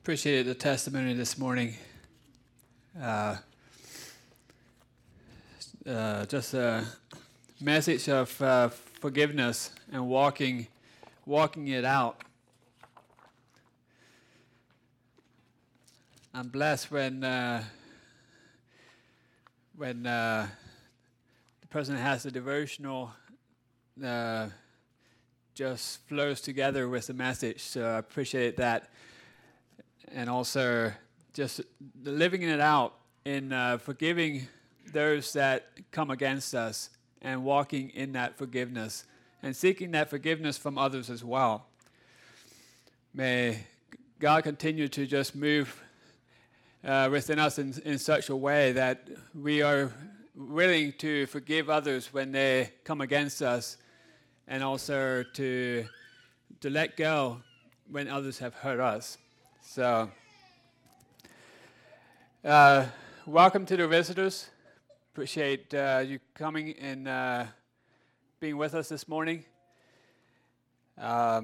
Appreciated the testimony this morning. Just a message of forgiveness and walking it out. I'm blessed when the person has the devotional just flows together with the message. So I appreciate that. And also just living it out in forgiving those that come against us and walking in that forgiveness and seeking that forgiveness from others as well. May God continue to just move within us in such a way that we are willing to forgive others when they come against us, and also to let go when others have hurt us. So, welcome to the visitors. Appreciate you coming and being with us this morning. The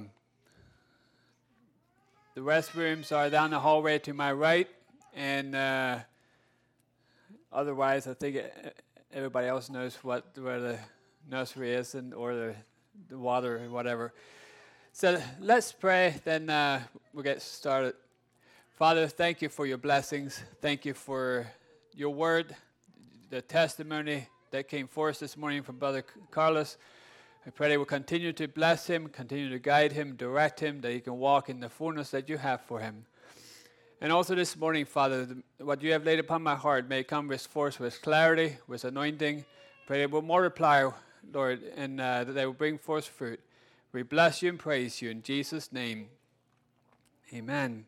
restrooms are down the hallway to my right, and otherwise I think everybody else knows where the nursery is or the water or whatever. So let's pray, then we'll get started. Father, thank you for your blessings. Thank you for your word, the testimony that came forth this morning from Brother Carlos. I pray that we'll continue to bless him, continue to guide him, direct him, that he can walk in the fullness that you have for him. And also this morning, Father, what you have laid upon my heart may come with force, with clarity, with anointing. Pray that it will multiply, Lord, and that they will bring forth fruit. We bless you and praise you in Jesus' name. Amen.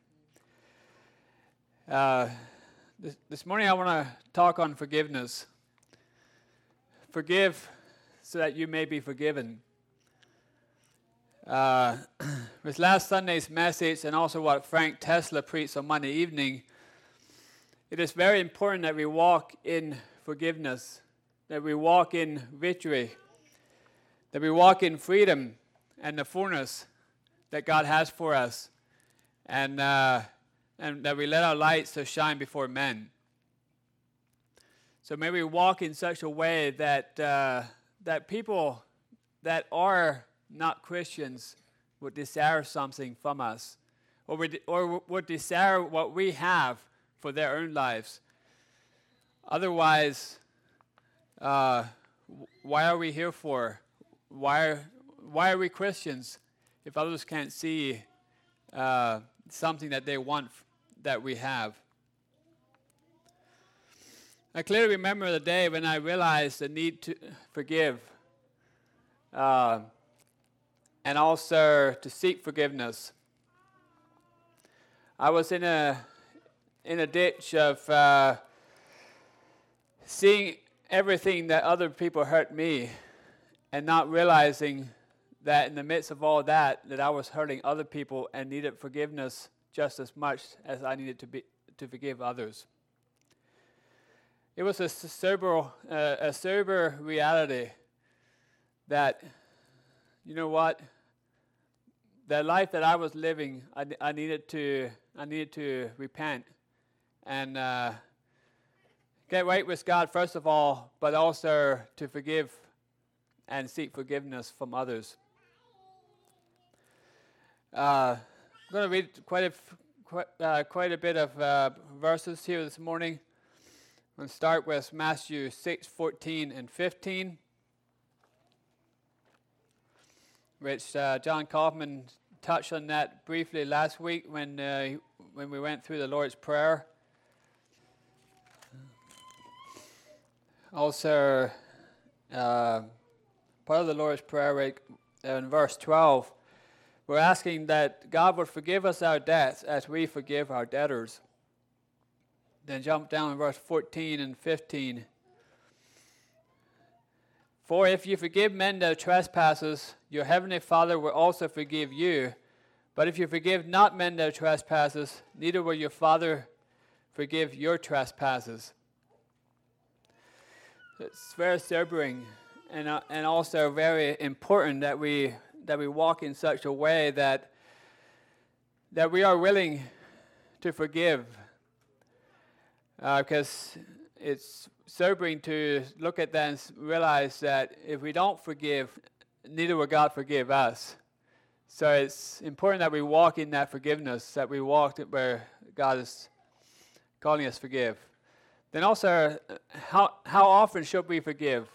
This morning I want to talk on forgiveness. Forgive so that you may be forgiven. With last Sunday's message and also what Frank Tesla preached on Monday evening, it is very important that we walk in forgiveness, that we walk in victory, that we walk in freedom and the fullness that God has for us, and that we let our light so shine before men. So may we walk in such a way that that people that are not Christians would desire something from us, or would desire what we have for their own lives. Otherwise, why are we here for? Why are we Christians if others can't see something that they want that we have? I clearly remember the day when I realized the need to forgive, and also to seek forgiveness. I was in a ditch of seeing everything that other people hurt me, and not realizing that in the midst of all that I was hurting other people and needed forgiveness just as much as I needed to forgive others. It was a sober reality that, you know what, the life that I was living, I needed to repent and get right with God first of all, but also to forgive and seek forgiveness from others. I'm going to read quite a bit of verses here this morning. I'm going to start with Matthew 6:14 and 15, which John Kaufman touched on that briefly last week when we went through the Lord's Prayer. Also, part of the Lord's Prayer in verse 12, we're asking that God would forgive us our debts as we forgive our debtors. Then jump down to verse 14 and 15. For if you forgive men their trespasses, your heavenly Father will also forgive you. But if you forgive not men their trespasses, neither will your Father forgive your trespasses. It's very sobering and also very important that we walk in such a way that we are willing to forgive, because it's sobering to look at that and realize that if we don't forgive, neither will God forgive us. So it's important that we walk in that forgiveness, that we walk where God is calling us to forgive. Then also, how often should we forgive?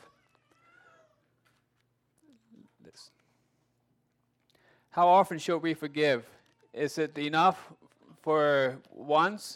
How often should we forgive? Is it enough for once?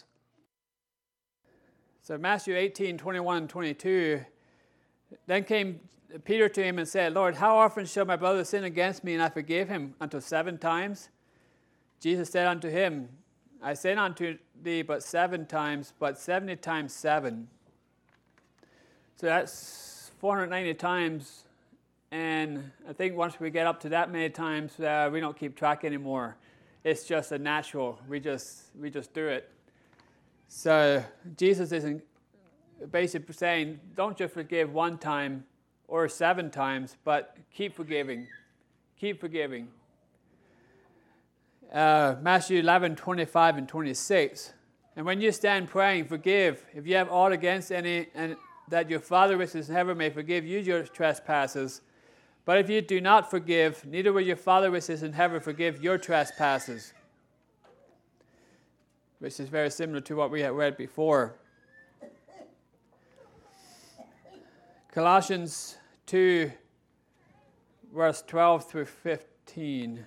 So Matthew 18:21-22, then came Peter to him and said, Lord, how often shall my brother sin against me, and I forgive him? Unto 7 times? Jesus said unto him, I say not unto thee but 7 times, but 70 times 7. So that's 490 times. And I think once we get up to that many times, we don't keep track anymore. It's just a natural. We just do it. So Jesus isn't basically saying, don't just forgive 1 time or 7 times, but keep forgiving. Keep forgiving. Matthew 11:25-26. And when you stand praying, forgive if you have aught against any, and that your Father which is in heaven may forgive you your trespasses. But if you do not forgive, neither will your Father which is in heaven forgive your trespasses. Which is very similar to what we had read before. Colossians 2, verse 12-15.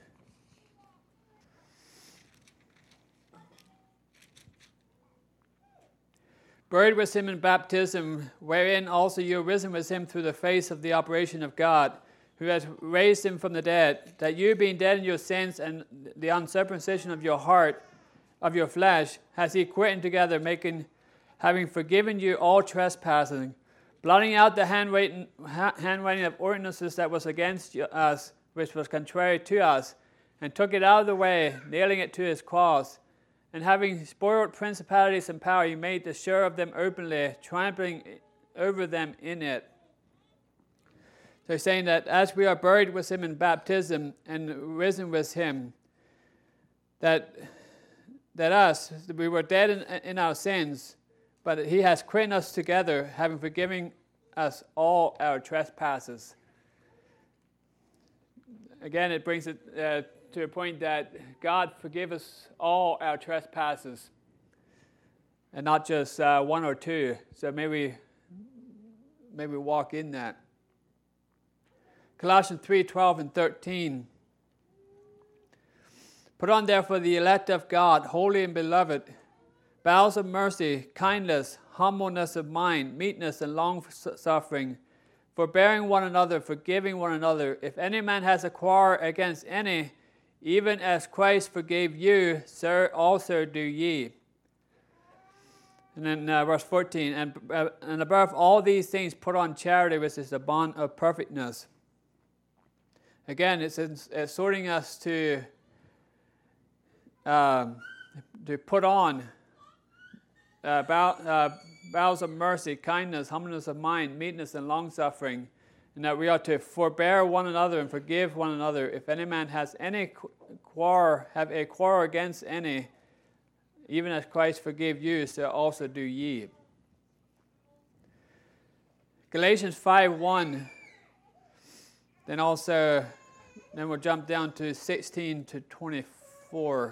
Buried with him in baptism, wherein also you are risen with him through the faith of the operation of God, who has raised him from the dead, that you being dead in your sins and the uncircumcision of your heart, of your flesh, has he quickened together, having forgiven you all trespassing, blotting out the handwriting of ordinances that was against us, which was contrary to us, and took it out of the way, nailing it to his cross. And having spoiled principalities and power, he made the show of them openly, trampling over them in it. So he's saying that as we are buried with him in baptism and risen with him, that we were dead in our sins, but he has quickened us together, having forgiven us all our trespasses. Again, it brings it to a point that God forgive us all our trespasses, and not just 1 or 2. So maybe walk in that. Colossians 3:12-13. Put on therefore the elect of God, holy and beloved, bowels of mercy, kindness, humbleness of mind, meekness, and long-suffering, forbearing one another, forgiving one another. If any man has a quarrel against any, even as Christ forgave you, so also do ye. And then verse 14, and above all these things put on charity, which is the bond of perfectness. Again, it's exhorting us to put on bowels of mercy, kindness, humbleness of mind, meekness, and long-suffering, and that we ought to forbear one another and forgive one another. If any man has any have a quarrel against any, even as Christ forgave you, so also do ye. Galatians 5:1. Then we'll jump down to 16-24.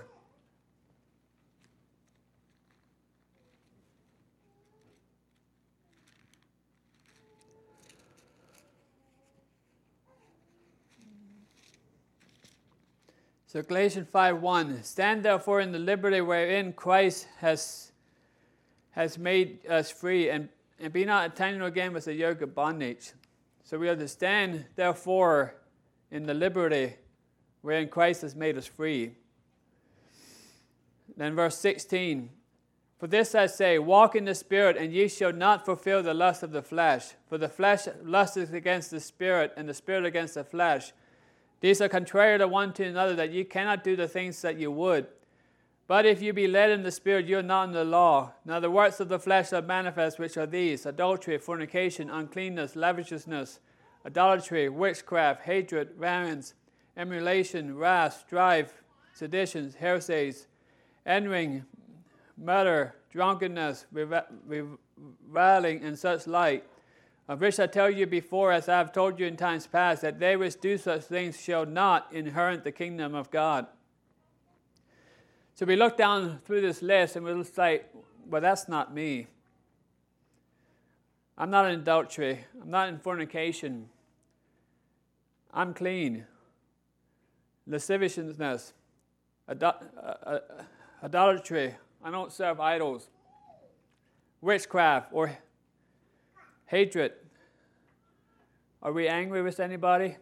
So Galatians 5:1, stand therefore in the liberty wherein Christ has made us free, and be not entangled again with the yoke of bondage. So we understand therefore in the liberty wherein Christ has made us free. Then verse 16, for this I say, walk in the Spirit, and ye shall not fulfill the lust of the flesh. For the flesh lusteth against the Spirit, and the Spirit against the flesh. These are contrary to one to another, that ye cannot do the things that you would. But if you be led in the Spirit, you are not in the law. Now the works of the flesh are manifest, which are these: adultery, fornication, uncleanness, lasciviousness, idolatry, witchcraft, hatred, variance, emulation, wrath, strife, seditions, heresies, envying, murder, drunkenness, reviling, and such like, of which I tell you before, as I have told you in times past, that they which do such things shall not inherit the kingdom of God. So we look down through this list and we'll say, well, that's not me. I'm not in adultery. I'm not in fornication. I'm clean. Lasciviousness, idolatry. I don't serve idols. Witchcraft or hatred. Are we angry with anybody?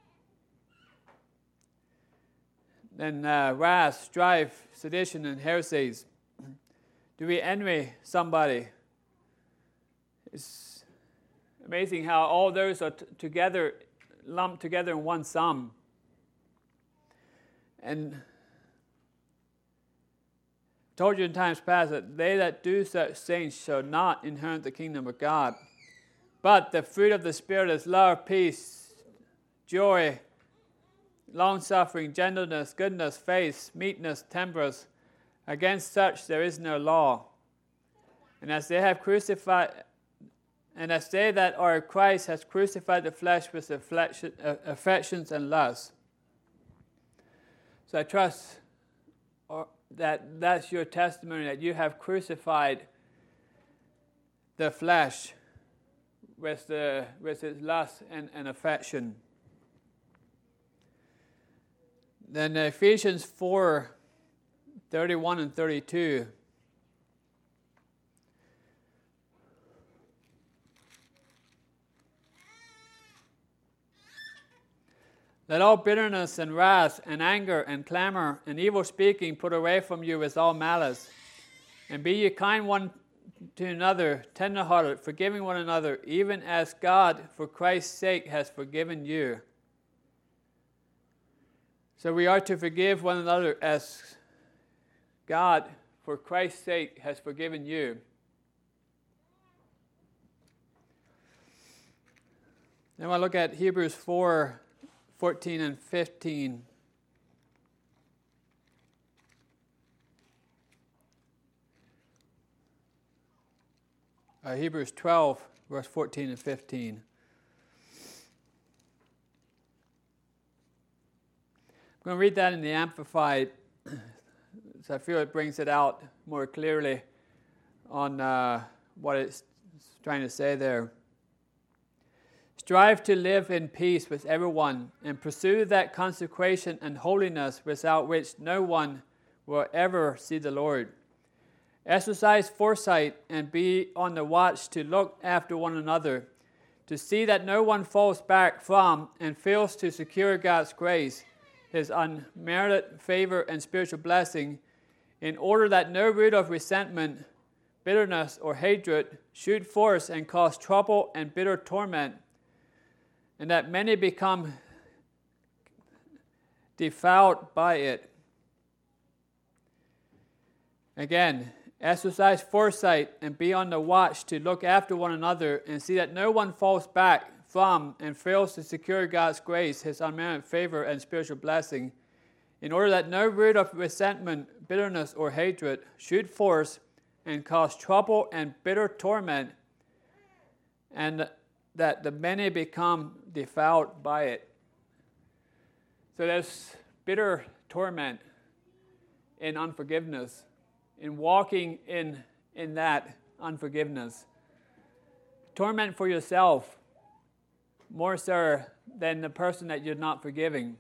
Then wrath, strife, sedition, and heresies. Do we envy somebody? It's amazing how all those are together, lumped together in one sum. And I told you in times past that they that do such things shall not inherit the kingdom of God. But the fruit of the Spirit is love, peace, joy, long-suffering, gentleness, goodness, faith, meekness, temperance. Against such there is no law. And as they that are Christ has crucified the flesh with affections and lusts. So I trust that that's your testimony, that you have crucified the flesh with its lust and affection. Then Ephesians 4:31 and 32. Let all bitterness and wrath and anger and clamor and evil speaking put away from you with all malice. And be ye kind one to another, tender-hearted, forgiving one another, even as God, for Christ's sake, has forgiven you. So we are to forgive one another as God, for Christ's sake, has forgiven you. Then we'll look at Hebrews 4:14 and 15. Hebrews 12, verse 14 and 15. I'm going to read that in the Amplified, so I feel it brings it out more clearly on what it's trying to say there. Strive to live in peace with everyone and pursue that consecration and holiness without which no one will ever see the Lord. Exercise foresight and be on the watch to look after one another, to see that no one falls back from and fails to secure God's grace, His unmerited favor and spiritual blessing, in order that no root of resentment, bitterness, or hatred shoot forth and cause trouble and bitter torment, and that many become defiled by it. Again, exercise foresight and be on the watch to look after one another and see that no one falls back from and fails to secure God's grace, His unmerited favor and spiritual blessing, in order that no root of resentment, bitterness, or hatred shoot forth and cause trouble and bitter torment, and that the many become defiled by it. So there's bitter torment in unforgiveness, in walking in that unforgiveness. Torment for yourself, more so than the person that you're not forgiving.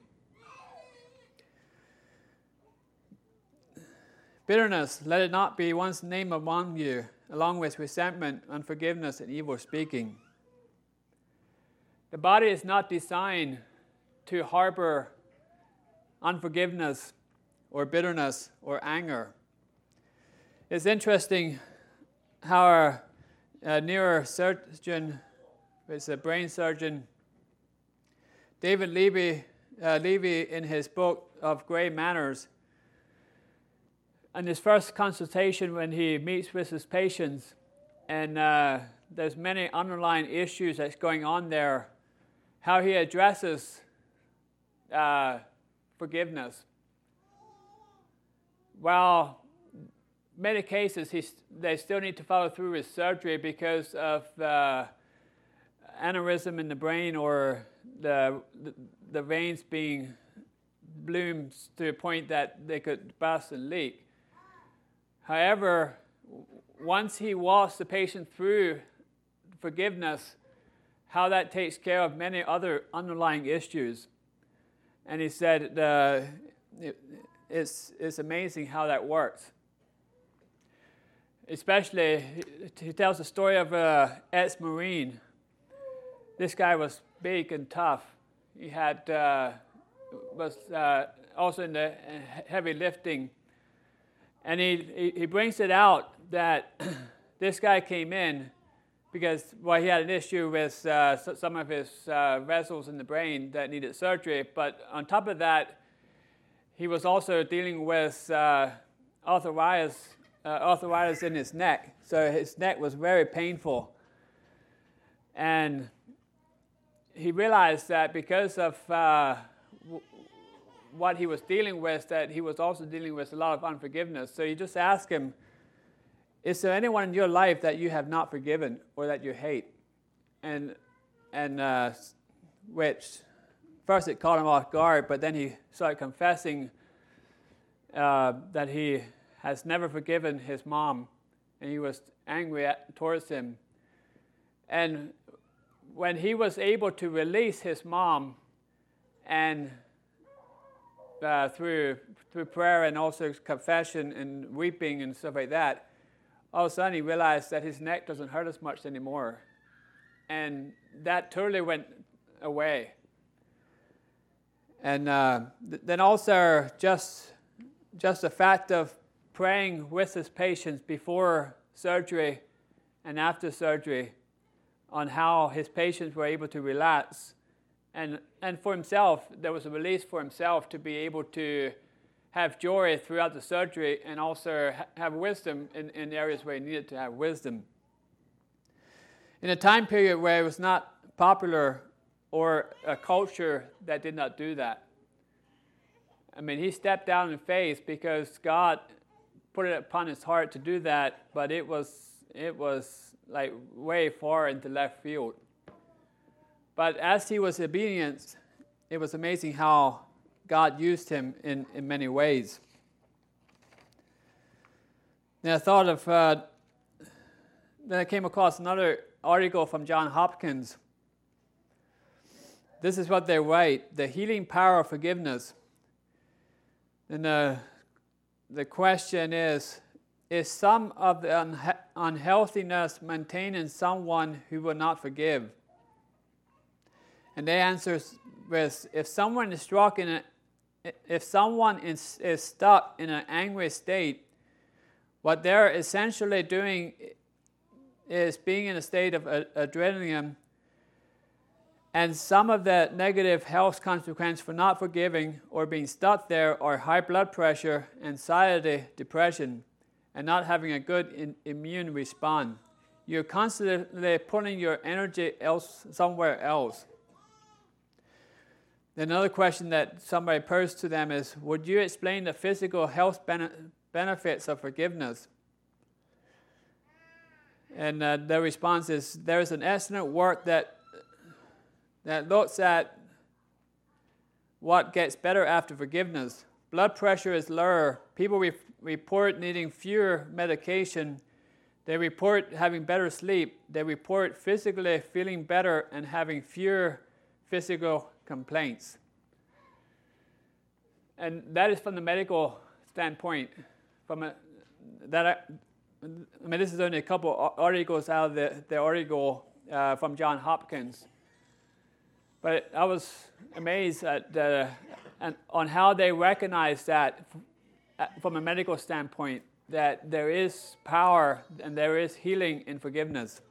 Bitterness, let it not be one's name among you, along with resentment, unforgiveness, and evil speaking. The body is not designed to harbor unforgiveness or bitterness or anger. It's interesting how a neurosurgeon, it's a brain surgeon, David Levy, in his book of Grey Manners, in his first consultation when he meets with his patients, and there's many underlying issues that's going on there, how he addresses forgiveness. While many cases, they still need to follow through with surgery because of aneurysm in the brain or the veins being bloomed to a point that they could burst and leak. However, once he walks the patient through forgiveness, how that takes care of many other underlying issues. And he said it's amazing how that works. Especially, he tells the story of ex-Marine. This guy was big and tough. He had was also in the heavy lifting. And he brings it out that this guy came in because, well, he had an issue with some of his vessels in the brain that needed surgery. But on top of that, he was also dealing with arthritis in his neck. So his neck was very painful. And he realized that because of what he was dealing with, that he was also dealing with a lot of unforgiveness. So you just ask him, is there anyone in your life that you have not forgiven or that you hate? And which, first it caught him off guard, but then he started confessing that he has never forgiven his mom, and he was angry towards him. And when he was able to release his mom, and through prayer and also confession and weeping and stuff like that, all of a sudden he realized that his neck doesn't hurt as much anymore. And that totally went away. And then also just the fact of praying with his patients before surgery and after surgery on how his patients were able to relax. And for himself, there was a release for himself to be able to have joy throughout the surgery and also have wisdom in areas where he needed to have wisdom. In a time period where it was not popular or a culture that did not do that. I mean, he stepped down in faith because God put it upon his heart to do that, but it was like way far into left field. But as he was obedient, it was amazing how God used him in many ways. Then I thought of, then I came across another article from Johns Hopkins. This is what they write: the healing power of forgiveness. And the question is some of the unhealthiness maintained in someone who will not forgive? And they answer with, if someone is stuck in an angry state, what they're essentially doing is being in a state of adrenaline, and some of the negative health consequences for not forgiving or being stuck there are high blood pressure, anxiety, depression, and not having a good immune response. You're constantly putting your energy somewhere else. Another question that somebody posed to them is, would you explain the physical health benefits of forgiveness? And their response is, there is an excellent work that looks at what gets better after forgiveness. Blood pressure is lower. People report needing fewer medication. They report having better sleep. They report physically feeling better and having fewer physical complaints. And that is from the medical standpoint. This is only a couple articles out of the article from Johns Hopkins. But I was amazed on how they recognize that from a medical standpoint, that there is power and there is healing in forgiveness.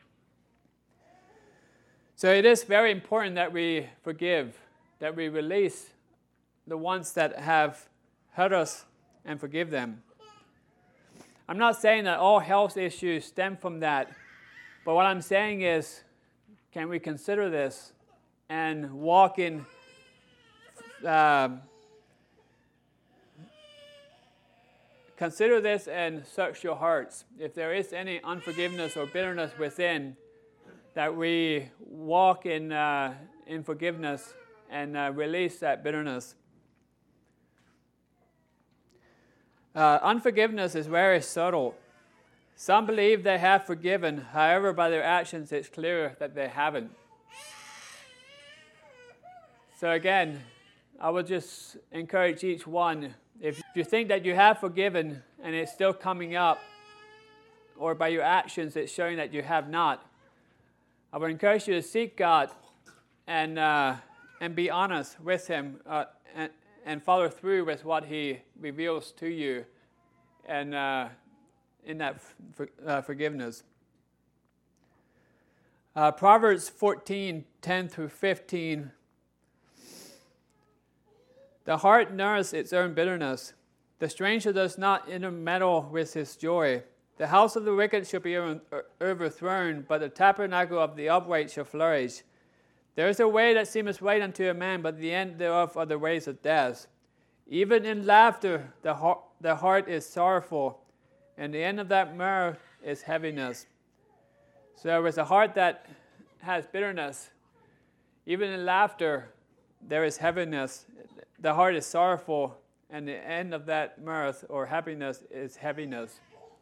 So it is very important that we forgive, that we release the ones that have hurt us and forgive them. I'm not saying that all health issues stem from that, but what I'm saying is, can we consider this and walk in consider this and search your hearts. If there is any unforgiveness or bitterness within, that we walk in forgiveness and release that bitterness. Unforgiveness is very subtle. Some believe they have forgiven. However, by their actions, it's clear that they haven't. So again, I would just encourage each one, if you think that you have forgiven and it's still coming up, or by your actions it's showing that you have not, I would encourage you to seek God and be honest with Him and follow through with what He reveals to you and in that forgiveness. Proverbs 14:10-15. The heart knows its own bitterness. The stranger does not intermeddle with his joy. The house of the wicked shall be overthrown, but the tabernacle of the upright shall flourish. There is a way that seemeth right unto a man, but the end thereof are the ways of death. Even in laughter the heart is sorrowful, and the end of that mirth is heaviness. So with a heart that has bitterness, even in laughter there is heaviness. The heart is sorrowful, and the end of that mirth or happiness is heaviness.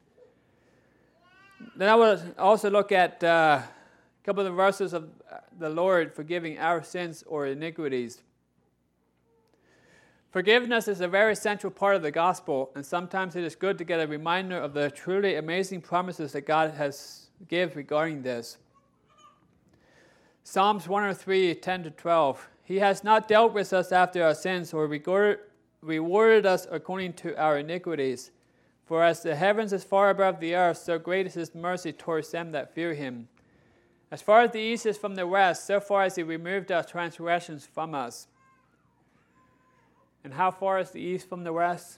Then I will also look at a couple of the verses of the Lord forgiving our sins or iniquities. Forgiveness is a very central part of the gospel, and sometimes it is good to get a reminder of the truly amazing promises that God has given regarding this. Psalms 103:10-12. He has not dealt with us after our sins, or rewarded us according to our iniquities. For as the heavens is far above the earth, so great is His mercy towards them that fear Him. As far as the east is from the west, so far as He removed our transgressions from us. And how far is the east from the west?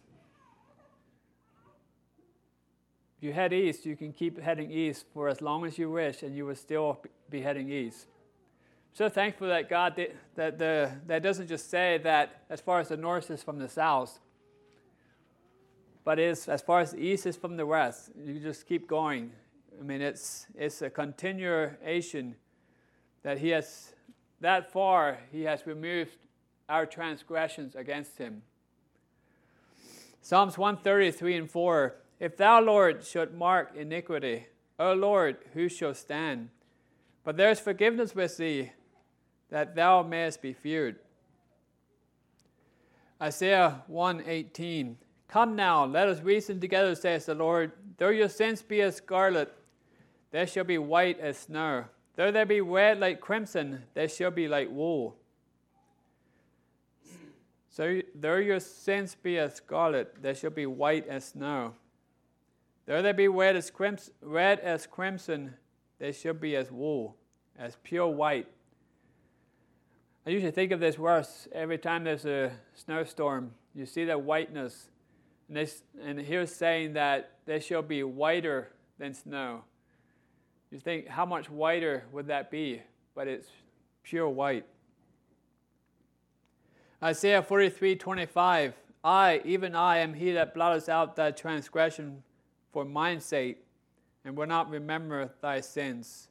If you head east, you can keep heading east for as long as you wish, and you will still be heading east. So thankful that God that doesn't just say that as far as the north is from the south, but is as far as the east is from the west. You just keep going. I mean, it's a continuation that He has that far. He has removed our transgressions against Him. Psalms 133:4. If Thou, Lord, should mark iniquity, O Lord, who shall stand? But there is forgiveness with Thee, that Thou mayest be feared. Isaiah 1:18. Come now, let us reason together, says the Lord. Though your sins be as scarlet, they shall be white as snow. Though they be red like crimson, they shall be like wool. So though your sins be as scarlet, they shall be white as snow. Though they be red as crimson, they shall be as wool, as pure white. I usually think of this verse every time there's a snowstorm. You see that whiteness. And here's saying that they shall be whiter than snow. You think, how much whiter would that be? But it's pure white. Isaiah 43:25. I, even I, am He that blotteth out thy transgression for mine sake, and will not remember thy sins.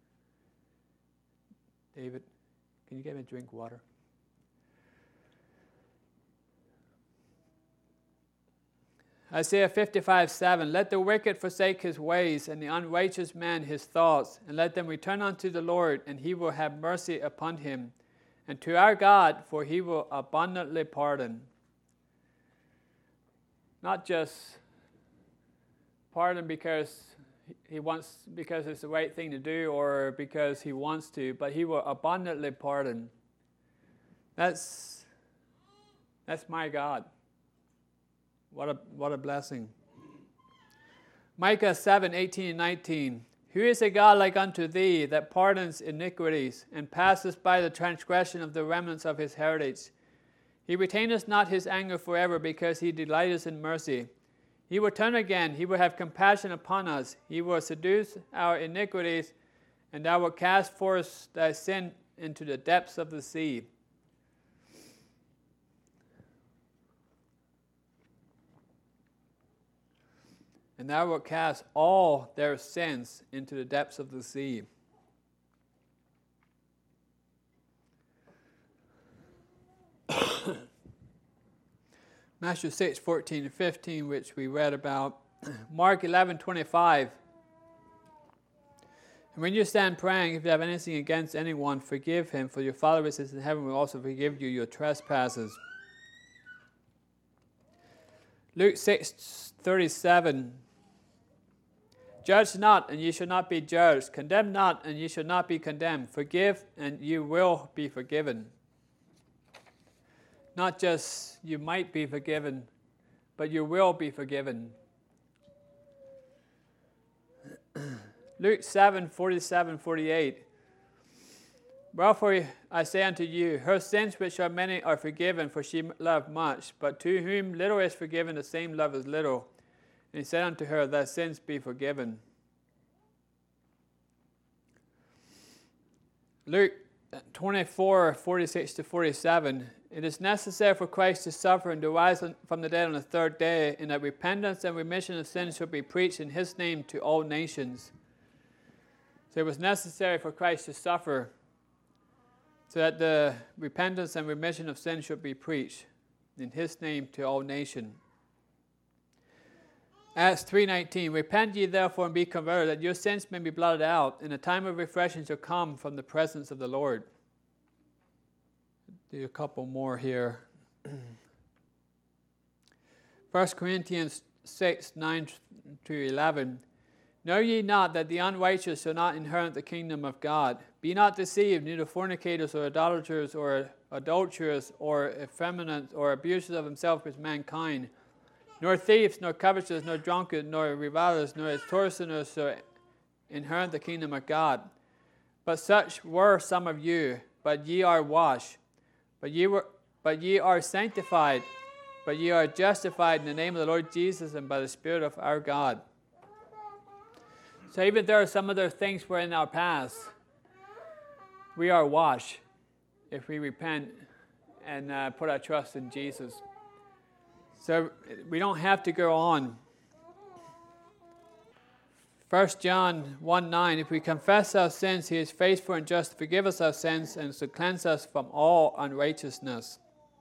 David, can you get me a drink of water? Isaiah 55:7. Let the wicked forsake his ways, and the unrighteous man his thoughts, and let them return unto the Lord, and He will have mercy upon him, and to our God, for He will abundantly pardon. Not just pardon because because it's the right thing to do, or because He wants to, but He will abundantly pardon. That's my God. What a blessing. Micah 7:18-19. Who is a God like unto Thee, that pardons iniquities, and passeth by the transgression of the remnants of His heritage? He retaineth not His anger forever, because He delighteth in mercy. He will turn again, He will have compassion upon us. He will seduce our iniquities, and Thou wilt cast forth thy sin into the depths of the sea. and thou wilt cast all their sins into the depths of the sea. Matthew 6:14 and 15, which we read about. Mark 11:25. And when you stand praying, if you have anything against anyone, forgive him, for your Father which is in heaven will also forgive you your trespasses. Luke 6:37. Judge not, and ye shall not be judged. Condemn not, and ye shall not be condemned. Forgive, and you will be forgiven. Not just you might be forgiven, but you will be forgiven. Luke 7:47-48. Wherefore I say unto you, her sins which are many are forgiven, for she loved much. But to whom little is forgiven, the same love is little. And he said unto her, thy sins be forgiven. Luke 24:46-47. It is necessary for Christ to suffer and to rise from the dead on the third day, and that repentance and remission of sins should be preached in his name to all nations. So it was necessary for Christ to suffer so that the repentance and remission of sins should be preached in his name to all nations. Acts 3:19. Repent ye therefore and be converted, that your sins may be blotted out, and a time of refreshing shall come from the presence of the Lord. Do a couple more here. 1 Corinthians 6:9-11. Know ye not that the unrighteous shall not inherit the kingdom of God? Be not deceived, neither fornicators or idolaters or adulterers or effeminate or abusers of themselves with mankind, nor thieves, nor covetous, nor drunkards, nor revilers, nor extortioners shall inherit the kingdom of God. But such were some of you, but ye are washed, but ye are sanctified, but ye are justified in the name of the Lord Jesus and by the Spirit of our God. So even there are some other things were in our past, we are washed if we repent and put our trust in Jesus. So we don't have to go on. 1 John 1:9, if we confess our sins, he is faithful and just to forgive us our sins and to cleanse us from all unrighteousness.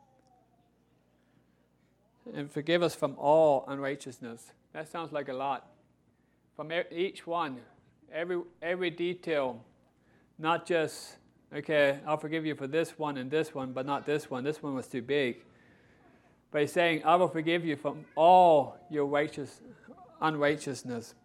And forgive us from all unrighteousness. That sounds like a lot. From each one, every detail, not just, okay, I'll forgive you for this one and this one, but not this one. This one was too big. But he's saying, I will forgive you from all your unrighteousness.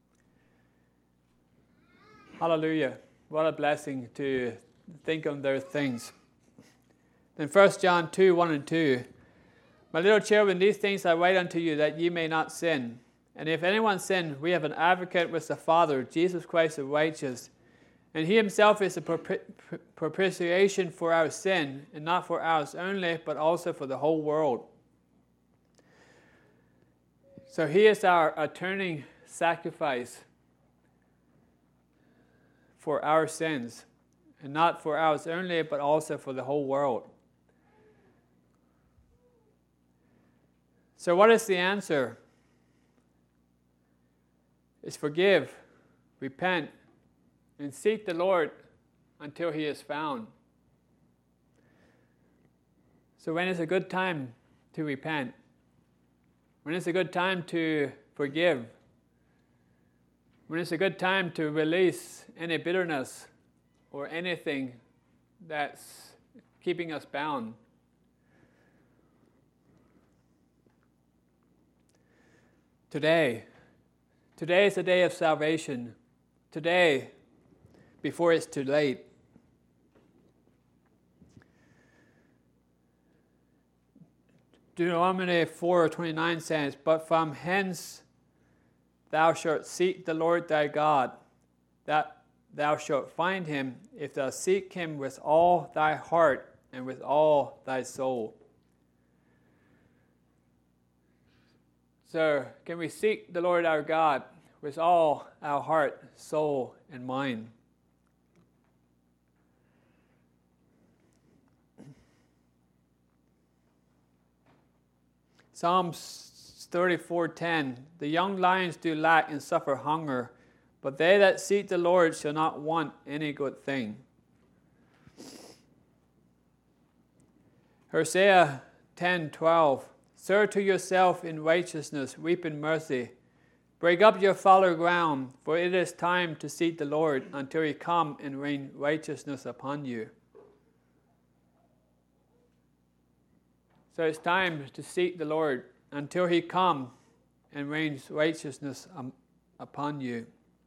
Hallelujah. What a blessing to think on those things. Then 1 John 2:1-2. My little children, these things I write unto you, that ye may not sin. And if anyone sin, we have an advocate with the Father, Jesus Christ the righteous. And he himself is a propitiation for our sin, and not for ours only, but also for the whole world. So he is our atoning sacrifice for our sins, and not for ours only, but also for the whole world. So what is the answer? It's forgive, repent, and seek the Lord until he is found. So when is a good time to repent? When is a good time to forgive? When is a good time to release any bitterness or anything that's keeping us bound? Today is the day of salvation. Today, before it's too late. Deuteronomy 4:29 says, but from hence thou shalt seek the Lord thy God, that thou shalt find him, if thou seek him with all thy heart and with all thy soul. So, can we seek the Lord our God with all our heart, soul, and mind? Psalms 34:10, the young lions do lack and suffer hunger, but they that seek the Lord shall not want any good thing. Hosea 10:12, sow to yourself in righteousness, reap in mercy. Break up your fallow ground, for it is time to seek the Lord until he come and rain righteousness upon you. So it's time to seek the Lord until he come and rains righteousness upon you.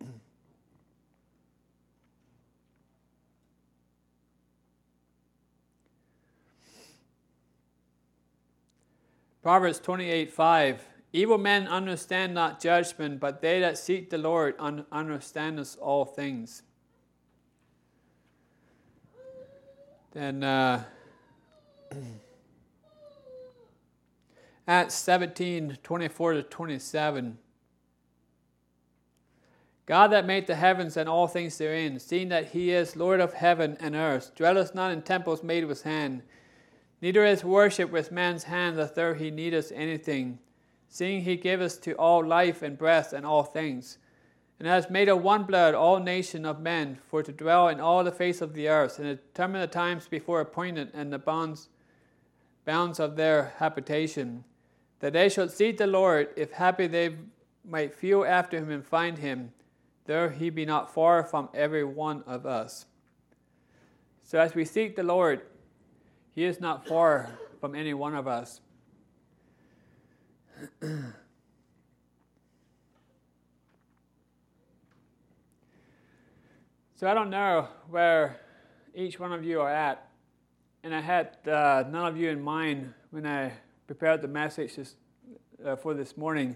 Proverbs 28:5, evil men understand not judgment, but they that seek the Lord understandeth all things. Then Acts 17:24-27. God that made the heavens and all things therein, seeing that he is Lord of heaven and earth, dwelleth not in temples made with hand, neither is worship with man's hand as though he needeth anything, seeing he giveth to all life and breath and all things, and has made of one blood all nation of men, for to dwell in all the face of the earth, and determine the times before appointed and the bounds of their habitation, that they shall seek the Lord, if happy they might feel after him and find him, though he be not far from every one of us. So as we seek the Lord, he is not far from any one of us. So I don't know where each one of you are at, and I had none of you in mind when I prepared the message for this morning.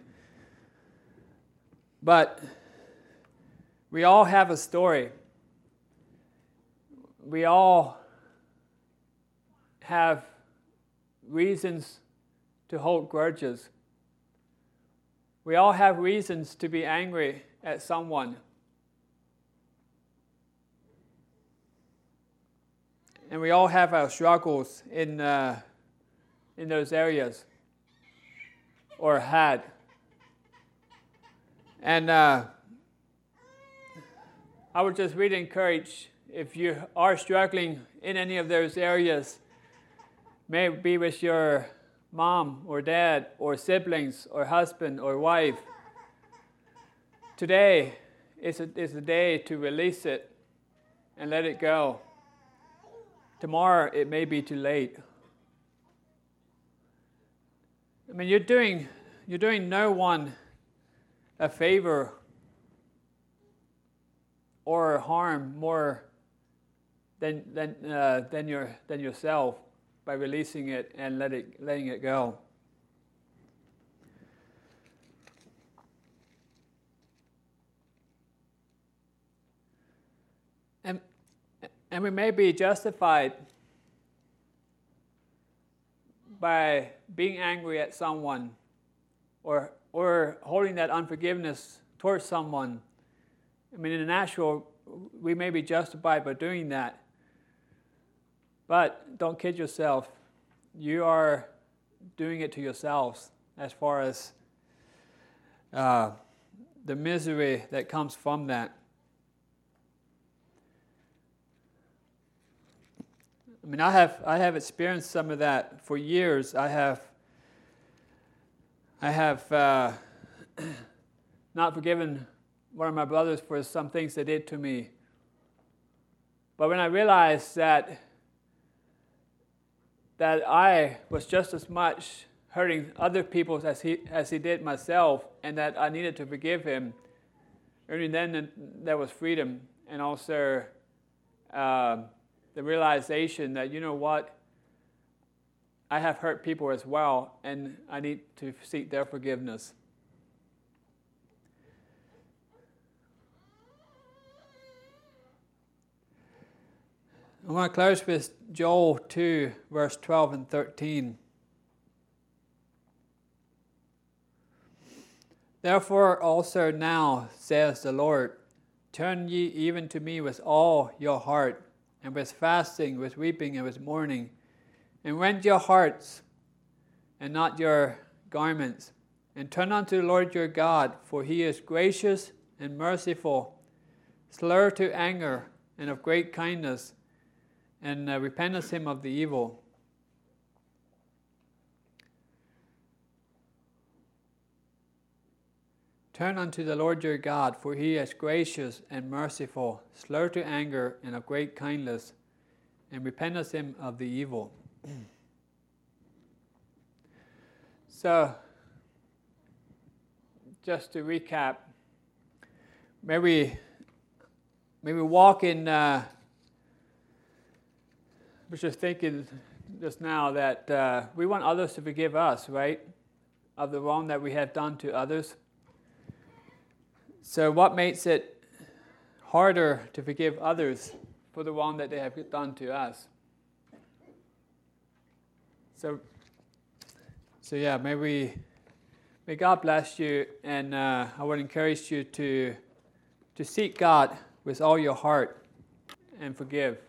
But we all have a story. We all have reasons to hold grudges. We all have reasons to be angry at someone. And we all have our struggles in those areas, or had. And I would just really encourage, if you are struggling in any of those areas, may it be with your mom or dad or siblings or husband or wife, today is a day to release it and let it go. Tomorrow it may be too late. I mean, you're doing no one a favor or harm more than yourself by releasing it and letting it go. And we may be justified by being angry at someone or holding that unforgiveness towards someone. I mean, in the natural, we may be justified by doing that. But don't kid yourself. You are doing it to yourselves as far as the misery that comes from that. I mean, I have experienced some of that for years. I have not forgiven one of my brothers for some things they did to me. But when I realized that I was just as much hurting other people as he did myself, and that I needed to forgive him, only then there was freedom, and also the realization that, you know what, I have hurt people as well, and I need to seek their forgiveness. I want to close with Joel 2, verse 12 and 13. Therefore also now, says the Lord, turn ye even to me with all your heart, and with fasting, with weeping, and with mourning, and rend your hearts, and not your garments, And turn unto the Lord your God, for he is gracious and merciful, slow to anger, and of great kindness, and repenteth him of the evil. Turn unto the Lord your God, for he is gracious and merciful, slow to anger, and of great kindness, and repenteth him of the evil. So, just to recap, maybe walk in, I was just thinking just now that we want others to forgive us, right? Of the wrong that we have done to others. So what makes it harder to forgive others for the wrong that they have done to us? So yeah, may God bless you, and I would encourage you to seek God with all your heart and forgive.